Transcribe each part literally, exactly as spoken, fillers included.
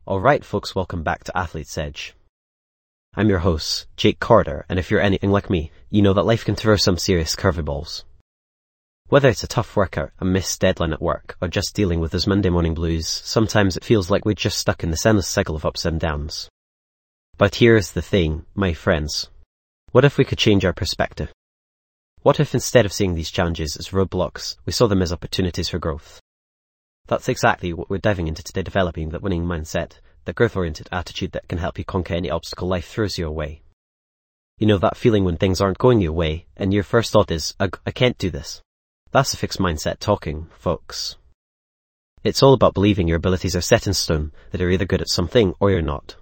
Alright folks, welcome back to Athlete's Edge. I'm your host, Jake Corder, and if you're anything like me, you know that life can throw some serious curveballs. Whether it's a tough workout, a missed deadline at work, or just dealing with those Monday morning blues, sometimes it feels like we're just stuck in this endless cycle of ups and downs. But here's the thing, my friends. What if we could change our perspective? What if instead of seeing these challenges as roadblocks, we saw them as opportunities for growth? That's exactly what we're diving into today, developing that winning mindset, that growth-oriented attitude that can help you conquer any obstacle life throws your way. You know that feeling when things aren't going your way, and your first thought is, I, I can't do this. That's a fixed mindset talking, folks. It's all about believing your abilities are set in stone, that you're either good at something or you're not.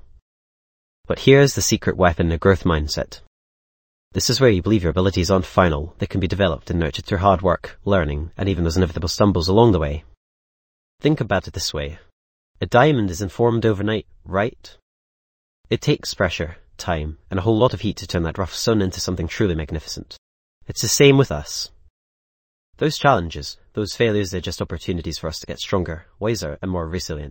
But here's the secret weapon, a growth mindset. This is where you believe your abilities aren't final, they can be developed and nurtured through hard work, learning, and even those inevitable stumbles along the way. Think about it this way. A diamond isn't formed overnight, right? It takes pressure, time, and a whole lot of heat to turn that rough stone into something truly magnificent. It's the same with us. Those challenges, those failures, they're just opportunities for us to get stronger, wiser, and more resilient.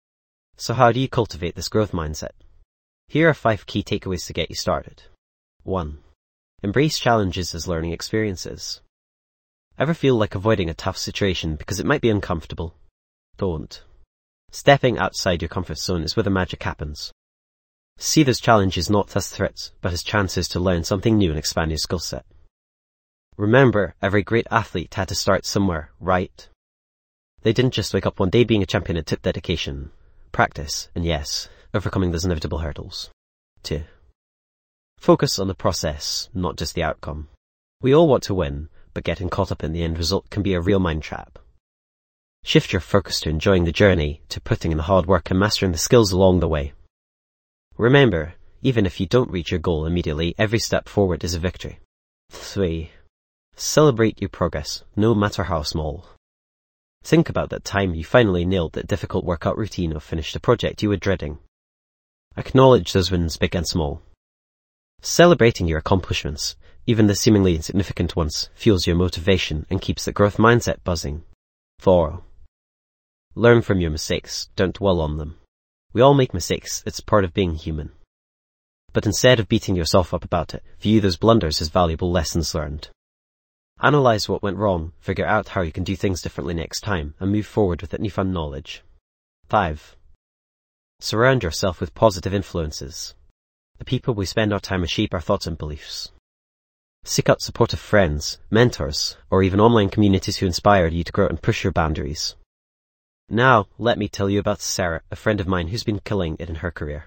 So how do you cultivate this growth mindset? Here are five key takeaways to get you started. one. Embrace challenges as learning experiences. Ever feel like avoiding a tough situation because it might be uncomfortable? Don't. Stepping outside your comfort zone is where the magic happens. See those challenges not as threats, but as chances to learn something new and expand your skill set. Remember, every great athlete had to start somewhere, right? They didn't just wake up one day being a champion. It took dedication, practice, and yes, overcoming those inevitable hurdles. two. Focus on the process, not just the outcome. We all want to win, but getting caught up in the end result can be a real mind trap. Shift your focus to enjoying the journey, to putting in the hard work and mastering the skills along the way. Remember, even if you don't reach your goal immediately, every step forward is a victory. three. Celebrate your progress, no matter how small. Think about that time you finally nailed that difficult workout routine or finished a project you were dreading. Acknowledge those wins, big and small. Celebrating your accomplishments, even the seemingly insignificant ones, fuels your motivation and keeps the growth mindset buzzing. four. Learn from your mistakes, don't dwell on them. We all make mistakes, it's part of being human. But instead of beating yourself up about it, view those blunders as valuable lessons learned. Analyze what went wrong, figure out how you can do things differently next time, and move forward with that newfound knowledge. five. Surround yourself with positive influences. The people we spend our time with shape our thoughts and beliefs. Seek out supportive friends, mentors, or even online communities who inspire you to grow and push your boundaries. Now, let me tell you about Sarah, a friend of mine who's been killing it in her career.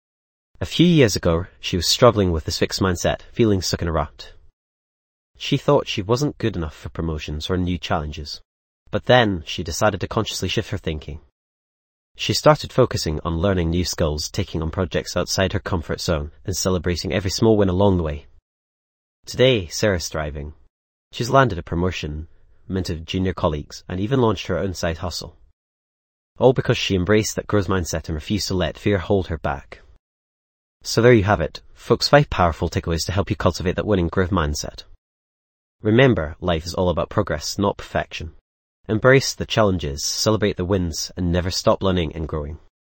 A few years ago, she was struggling with this fixed mindset, feeling stuck in a rut. She thought she wasn't good enough for promotions or new challenges. But then, she decided to consciously shift her thinking. She started focusing on learning new skills, taking on projects outside her comfort zone, and celebrating every small win along the way. Today, Sarah's thriving. She's landed a promotion, mentored junior colleagues, and even launched her own side hustle. All because she embraced that growth mindset and refused to let fear hold her back. So there you have it, folks, five powerful takeaways to help you cultivate that winning growth mindset. Remember, life is all about progress, not perfection. Embrace the challenges, celebrate the wins, and never stop learning and growing.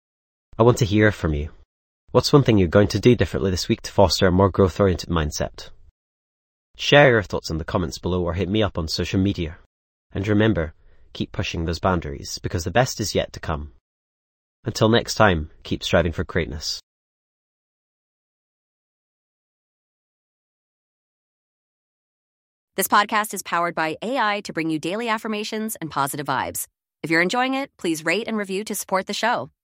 I want to hear from you. What's one thing you're going to do differently this week to foster a more growth-oriented mindset? Share your thoughts in the comments below or hit me up on social media. And remember, keep pushing those boundaries because the best is yet to come. Until next time, keep striving for greatness. This podcast is powered by A I to bring you daily affirmations and positive vibes. If you're enjoying it, please rate and review to support the show.